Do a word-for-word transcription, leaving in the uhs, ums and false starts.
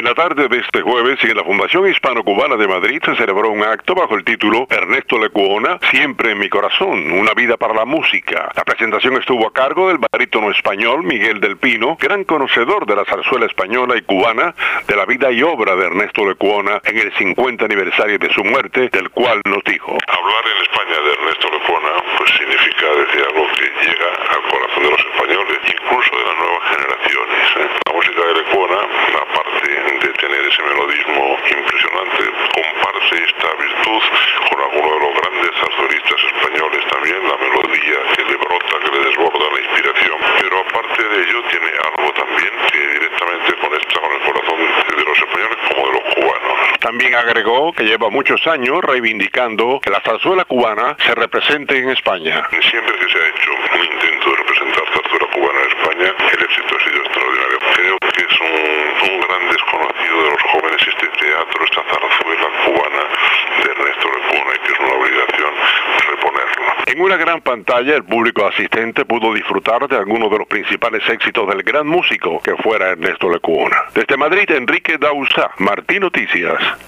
La tarde de este jueves, en la Fundación Hispano-Cubana de Madrid, se celebró un acto bajo el título Ernesto Lecuona, Siempre en mi corazón, una vida para la música. La presentación estuvo a cargo del barítono español Miguel del Pino, gran conocedor de la zarzuela española y cubana, de la vida y obra de Ernesto Lecuona en el cincuenta aniversario de su muerte, del cual nos dijo: hablar en España de Ernesto Lecuona pues significa decir algo que llega al corazón de los españoles, incluso de las nuevas generaciones, ¿eh? La música de Lecuona, aparte de tener ese melodismo impresionante, comparte esta virtud con algunos de los grandes zarzuelistas españoles también, la melodía que le brota, que le desborda la inspiración, pero aparte de ello tiene algo también que directamente conecta con el corazón de los españoles como de los cubanos. También agregó que lleva muchos años reivindicando que la zarzuela cubana se represente en España. Siempre que se ha hecho un intento de representar zarzuela cubana en España, el éxito ha sido extraordinario. Creo que es un, un gran desconocido de los jóvenes este teatro, esta zarzuela cubana de Ernesto Lecuona, y que es una obligación reponerlo. En una gran pantalla, el público asistente pudo disfrutar de algunos de los principales éxitos del gran músico que fuera Ernesto Lecuona. Desde Madrid, Enrique Dauzá, Martín Noticias.